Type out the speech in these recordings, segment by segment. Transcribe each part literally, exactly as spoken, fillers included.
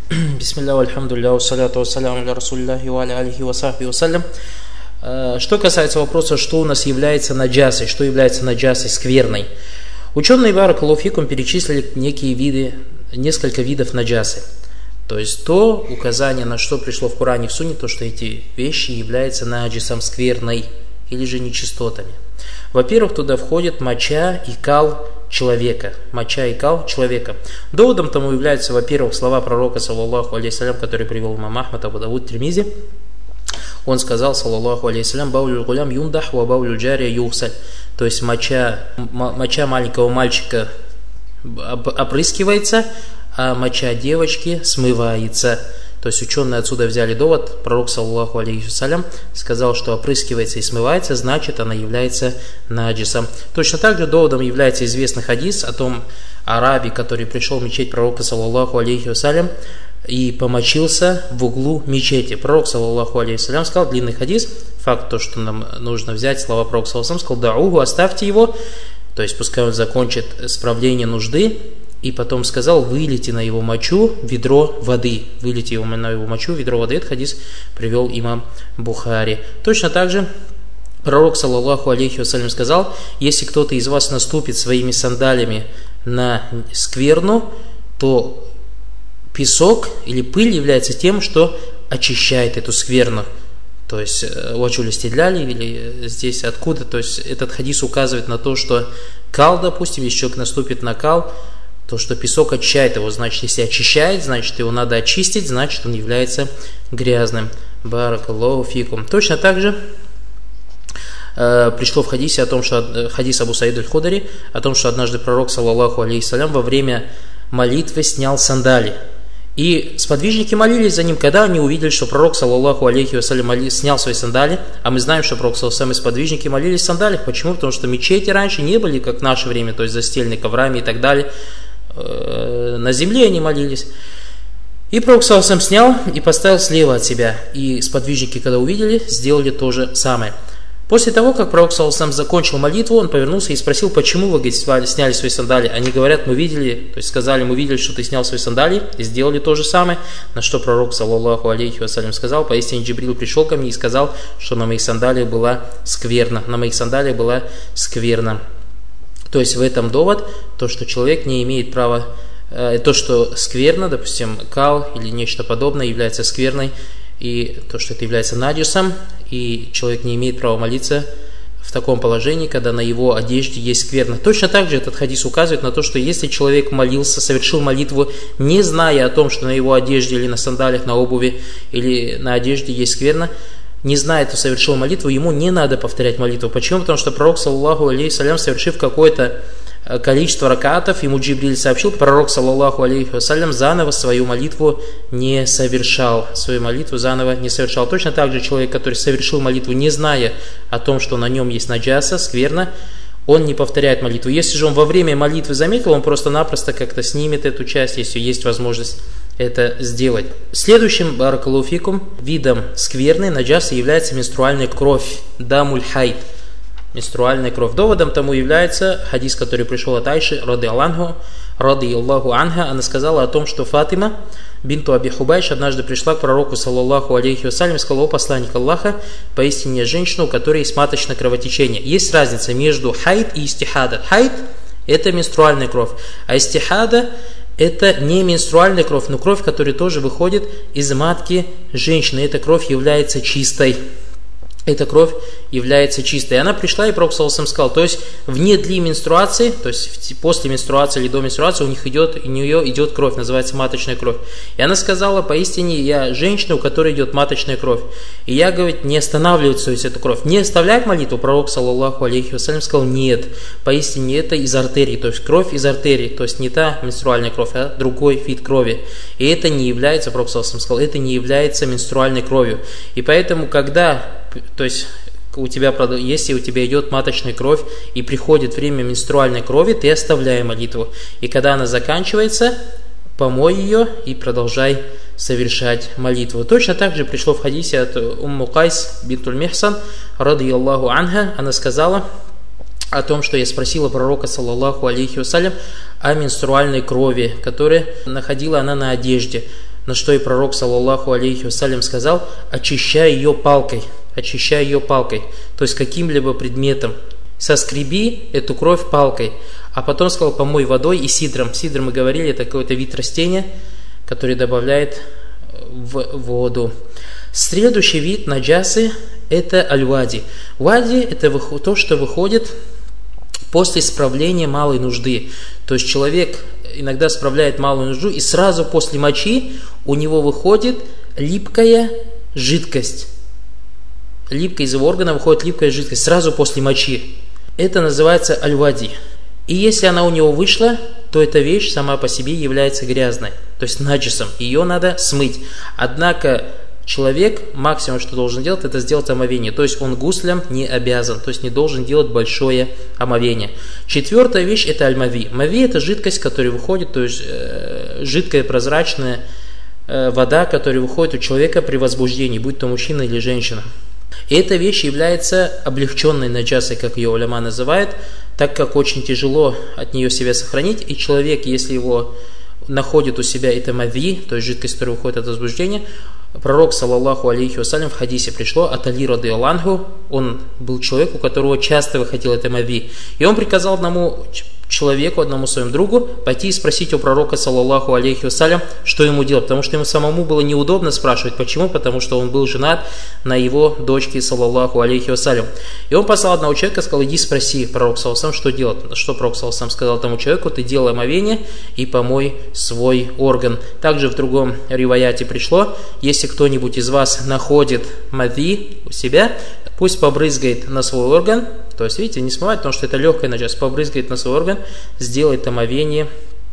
Бисмилля, альхамдулилля, вассаляту вассаляму аля расулиллахи ва аля алихи ва сахби вассалям. Что касается вопроса, что у нас является наджасой, что является наджасой скверной. Ученые баракаллаху фикум перечислили некие виды, несколько видов наджасы. То есть то указание, на что пришло в Коране и в Сунне, то, что эти вещи являются наджисом скверной или же нечистотами. Во-первых, туда входит моча и кал человека. Моча и кал человека. Доводом тому являются, во-первых, слова пророка, саллаллаху алейхиссалям, который привел имам Ахмад, Абу Давуд, Тирмизи. Он сказал, саллаллаху алейхиссалям, баулюль гулям юндах ва баулюль джария юхсаль. То есть моча, моча маленького мальчика опрыскивается, а моча девочки смывается. То есть ученые отсюда взяли довод, пророк, саллаллаху алейхиссалям, сказал, что опрыскивается и смывается, значит она является наджисом. Точно так же доводом является известный хадис о том араби, который пришел в мечеть пророка, саллаллаху алейхиссалям, и помочился в углу мечети. Пророк, саллаллаху алейхиссалям, сказал, длинный хадис, факт то, что нам нужно взять слова пророка, саллаллаху алейхиссалям, сказал, даугу, оставьте его, то есть пускай он закончит справление нужды. И потом сказал, вылейте на его мочу ведро воды. Вылейте его на его мочу ведро воды. Этот хадис привел имам Бухари. Точно так же пророк, саллаллаху алейхи вассалям, сказал, если кто-то из вас наступит своими сандалями на скверну, то песок или пыль является тем, что очищает эту скверну. То есть, вачули стидляли, или здесь откуда. То есть, этот хадис указывает на то, что кал, допустим, если человек наступит на кал, то, что песок очищает его, значит, если очищает, значит, его надо очистить, значит, он является грязным. Баракаллаху фикум. Точно так же э, пришло в хадисе о том, что хадис Абу Саид аль-Худари, о том, что однажды пророк, саллаллаху алейхиссалям, во время молитвы снял сандали. И сподвижники молились за ним, когда они увидели, что пророк, саллаллаху алейхи вассалям, снял свои сандали, а мы знаем, что пророк, саллаллаху алейхи вассалям, и сподвижники молились в сандалиях. Почему? Потому что мечети раньше не были, как в наше время, то есть застелены коврами и так далее. На земле они молились. И пророк, саллаллаху алейхи вассалям, снял и поставил слева от себя. И сподвижники, когда увидели, сделали то же самое. После того, как пророк, саллаллаху алейхи вассалям, закончил молитву, он повернулся и спросил, почему вы, говорит, сняли свои сандали. Они говорят, мы видели, то есть сказали, мы видели, что ты снял свои сандали, и сделали то же самое. На что пророк, саллаллаху алейхи вассалям, сказал, поистине Джибрил пришел ко мне и сказал, что на моих сандалиях была скверна. На моих сандалиях была скверна. То есть в этом довод, то, что человек не имеет права, э, то, что скверно, допустим, кал или нечто подобное является скверной, и то, что это является наджисом, и человек не имеет права молиться в таком положении, когда на его одежде есть скверна. Точно так же этот хадис указывает на то, что если человек молился, совершил молитву, не зная о том, что на его одежде или на сандалиях, на обуви или на одежде есть скверна, не знает, кто совершил молитву, ему не надо повторять молитву. Почему? Потому что пророк, саллаллаху алейхи вассалям, совершив какое-то количество ракатов, ему Джибриль сообщил, пророк, саллаллаху алейхи вассалям, заново свою молитву не совершал. Свою молитву заново не совершал. Точно так же человек, который совершил молитву, не зная о том, что на нем есть наджаса, скверна, он не повторяет молитву. Если же он во время молитвы заметил, он просто-напросто как-то снимет эту часть, если есть возможность это сделать. Следующим, баракаллаху фикум, видом скверной наджасы является менструальная кровь, дамуль хайд. Менструальная кровь. Доводом тому является хадис, который пришел от Айши, ради Аллаху, ради Аллаху анха. Она сказала о том, что Фатима, бинту Аби Хубайш, однажды пришла к пророку, саллаллаху алейхи вассалям, и сказала, о посланник Аллаха, поистине женщина, у которой есть маточное кровотечение. Есть разница между хайд и истихада. Хайд – это менструальная кровь, а истихада – это не менструальная кровь, но кровь, которая тоже выходит из матки женщины. Эта кровь является чистой. Эта кровь является чистой. И она пришла, и пророк, саллаллаху алейхи вассалям, сказал, то есть вне дли менструации, то есть после менструации или до менструации у них идет, у нее идет кровь, называется маточная кровь. И она сказала, поистине я женщина, у которой идет маточная кровь. И я, говорит, не останавливать, то есть эту кровь. Не оставлять молитву, пророк, саллаллаху алейхи вассалям, сказал, нет, поистине это из артерий, то есть кровь из артерий, то есть не та менструальная кровь, а другой вид крови. И это не является, пророк, саллаллаху алейхи вассалям, сказал, это не является менструальной кровью. И поэтому, когда, то есть у тебя, если у тебя идет маточная кровь и приходит время менструальной крови, ты оставляй молитву. И когда она заканчивается, помой ее и продолжай совершать молитву. Точно так же пришло в хадисе от Умму Кайс бинтуль Михсан, ради Аллаху анха, она сказала о том, что я спросила пророка, саллаллаху алейхи вассалям, о менструальной крови, которая находила она на одежде. на что и пророк, саллаллаху алейхи вассалям, сказал: очищай ее палкой, очищай ее палкой, то есть каким-либо предметом. Соскреби эту кровь палкой. А потом сказал: помой водой и сидром. Сидр, мы говорили, это какой-то вид растения, который добавляет в воду. Следующий вид наджасы – это аль-вади. Вади – это то, что выходит после справления малой нужды. То есть человек иногда справляет малую нужду, и сразу после мочи у него выходит липкая жидкость. Липкая из его органа выходит липкая жидкость сразу после мочи. Это называется аль-вади. И если она у него вышла, то эта вещь сама по себе является грязной, то есть наджисом. Ее надо смыть. Однако человек максимум, что должен делать, это сделать омовение. То есть он гуслям не обязан, то есть не должен делать большое омовение. Четвертая вещь – это аль-мави. Мави – это жидкость, которая выходит, то есть э, жидкая прозрачная э, вода, которая выходит у человека при возбуждении, будь то мужчина или женщина. И эта вещь является облегченной наджасой, как ее уляма называют, так как очень тяжело от нее себя сохранить, и человек, если его находит у себя это мави, то есть жидкость, которая выходит от возбуждения, пророк, саллаллаху алейхи вассалям, в хадисе пришло от Али радийаллаху, он был человек, у которого часто выходило это мави, и он приказал одному человеку, одному своему другу, пойти и спросить у пророка, саллаллаху алейхи вассалям, что ему делать, потому что ему самому было неудобно спрашивать. Почему? Потому что он был женат на его дочке, саллаллаху алейхи вассалям. И он послал одного человека, сказал: иди спроси пророк, саллаллаху алейхи вассалям, что делать. Что пророк, саллаллаху алейхи вассалям, сказал тому человеку: ты делай омовение и помой свой орган. Также в другом риваяте пришло: если кто-нибудь из вас находит мави у себя, пусть побрызгает на свой орган. То есть, видите, не смывать, потому что это легкая наджаса, побрызгает на свой орган, сделает омовение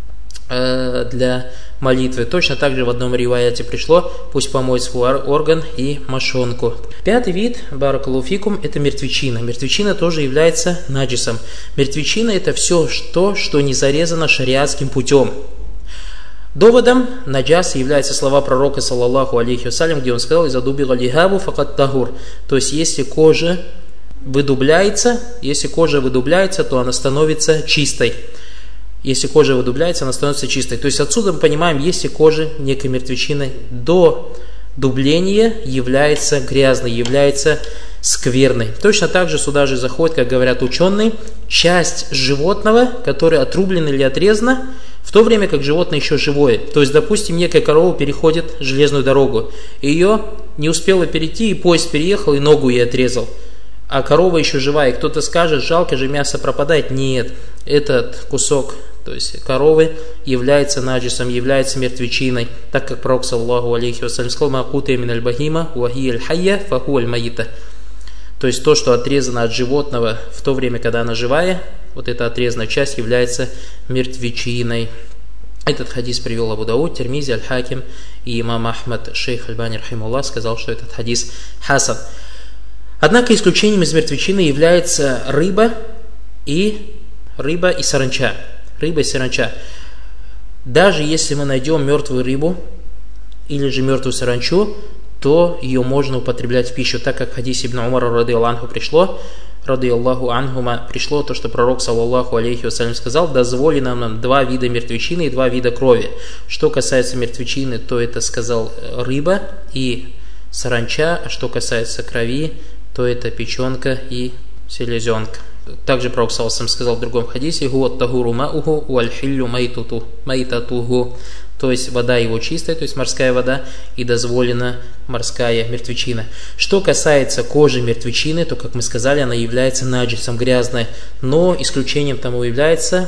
э, для молитвы. Точно так же в одном риваяте пришло: пусть помоет свой орган и мошонку. Пятый вид, баракаллаху фикум, это мертвечина. Мертвечина тоже является наджисом. Мертвечина – это все то, что не зарезано шариатским путем. Доводом наджаса являются слова пророка, саллаллаху алейхи вассалям, где он сказал: «Изадубила лихабу факат тахур». То есть, если кожа выдубляется, если кожа выдубляется, то она становится чистой. Если кожа выдубляется, она становится чистой. То есть отсюда мы понимаем, если кожа некой мертвечины до дубления является грязной, является скверной. Точно так же сюда же заходит, как говорят ученые, часть животного, которая отрублена или отрезана, в то время как животное еще живое. То есть, допустим, некая корова переходит железную дорогу, ее не успела перейти, и поезд переехал, и ногу ей отрезал. А корова еще живая, и кто-то скажет: жалко же, мясо пропадает. Нет, этот кусок, то есть коровы, является наджисом, является мертвечиной, так как пророк, саллаллаху алейхи вассалям, сказал: «Макута мин аль-бахима, вахи аль-хайя, фаху аль-маита». То есть то, что отрезано от животного в то время, когда она живая, вот эта отрезанная часть является мертвечиной. Этот хадис привел Абу Дауд, Тирмизи, Аль-Хаким и имам Ахмад. Шейх Альбани рахимахуллах сказал, что этот хадис хасан. Однако исключением из мертвечины является рыба и, рыба и саранча. Рыба и саранча. Даже если мы найдем мертвую рыбу или же мертвую саранчу, то ее можно употреблять в пищу, так как в хадисе Ибн Умара радийаллаху пришло, радийаллаху анхума, пришло то, что пророк, саллаллаху алейхи вассалям, сказал: дозволено нам два вида мертвечины и два вида крови. Что касается мертвечины, то это сказал рыба и саранча, а что касается крови, то это печенка и селезенка. Также пророк, саллаллаху алейхи вассалям, сказал в другом хадисе: «Хуа тахуру мауху уаль-хиллю майтатуху». То есть вода его чистая, то есть морская вода, и дозволена морская мертвечина. Что касается кожи мертвечины, то, как мы сказали, она является наджисом, грязной, но исключением тому является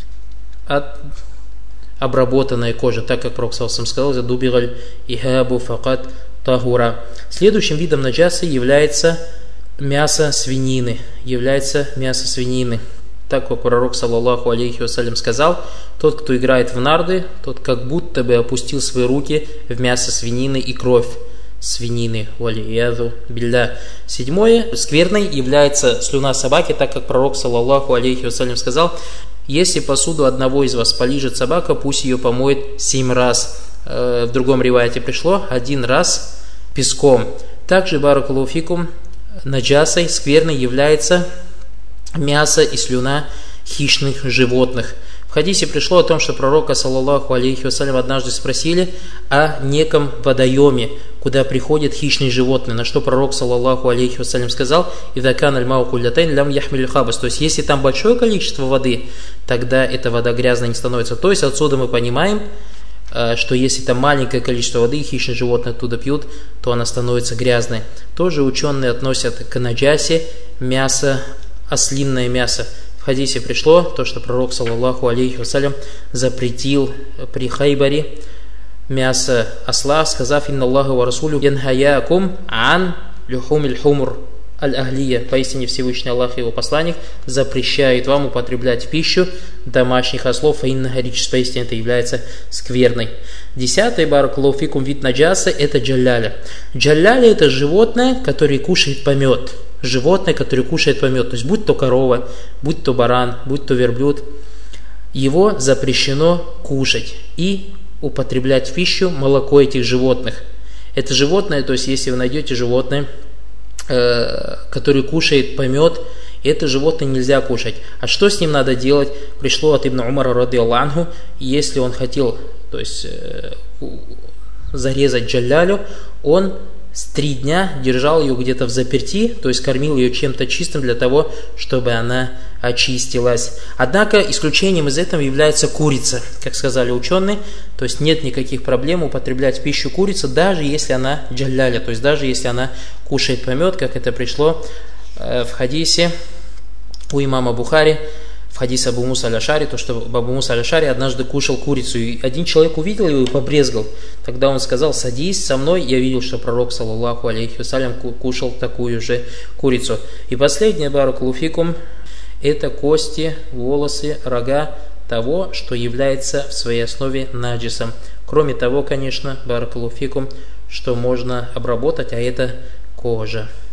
от обработанная кожа, так как пророк, саллаллаху алейхи вассалям, сказал: «Задубираль ихабу факат тахура». Следующим видом наджасы является мясо свинины, является мясо свинины. Так как пророк, саллаллаху алейхи вассалям, сказал: тот, кто играет в нарды, тот как будто бы опустил свои руки в мясо свинины и кровь свинины. Валияду билля. Седьмое. Скверной является слюна собаки, так как пророк, саллаллаху алейхи вассалям, сказал: если посуду одного из вас полижет собака, пусть ее помоет семь раз. В другом риваяте пришло: один раз песком. Также, баракаллаху фикум, наджасой, скверной является мясо и слюна хищных животных. В хадисе пришло о том, что пророка, саллаллаху алейхи вассалям, однажды спросили о неком водоеме, куда приходят хищные животные, на что пророк, саллаллаху алейхи вассалям, сказал: «Идза кана аль-мау куллятайн лям яхмиль хабас». То есть, если там большое количество воды, тогда эта вода грязной не становится. То есть, отсюда мы понимаем, что если там маленькое количество воды, хищные животные оттуда пьют, то она становится грязной. Тоже ученые относят к наджасе мясо, ослинное мясо. В хадисе пришло то, что пророк, саллаллаху алейхи вассалям, запретил при Хайбаре мясо осла, сказав: «Инна Аллаха ва расулю янхаякум ан люхумиль хумур аль-ахлия». Поистине Всевышний Аллах и его посланник запрещает вам употреблять в пищу домашних ослов, а инна ричс, поистине это является скверной. Десятый, баракаллаху фикум, вид наджаса — это джалляля. Джалляля — это животное, которое кушает помет. Животное, которое кушает помет, то есть будь то корова, будь то баран, будь то верблюд, его запрещено кушать и употреблять в пищу молоко этих животных. Это животное, то есть если вы найдете животное, э, которое кушает помет, это животное нельзя кушать. А что с ним надо делать? Пришло от Ибн Умара радиаллаху анху, если он хотел, то есть э, зарезать джаллялю, он с три дня держал ее где-то в заперти, то есть кормил ее чем-то чистым для того, чтобы она очистилась. Однако исключением из этого является курица, как сказали ученые, то есть нет никаких проблем употреблять в пищу курицу, даже если она джалляля, то есть даже если она кушает помет, как это пришло в хадисе у имама Бухари, в хадисе Абу Муса аль-Ашари, то, что Абу Муса аль-Ашари однажды кушал курицу, и один человек увидел его и побрезгал. Тогда он сказал: «Садись со мной». Я видел, что пророк, саллаллаху алейхи вассалям, кушал такую же курицу. И последнее, баракаллаху фикум, это кости, волосы, рога того, что является в своей основе наджисом. Кроме того, конечно, баракаллаху фикум, что можно обработать, а это кожа.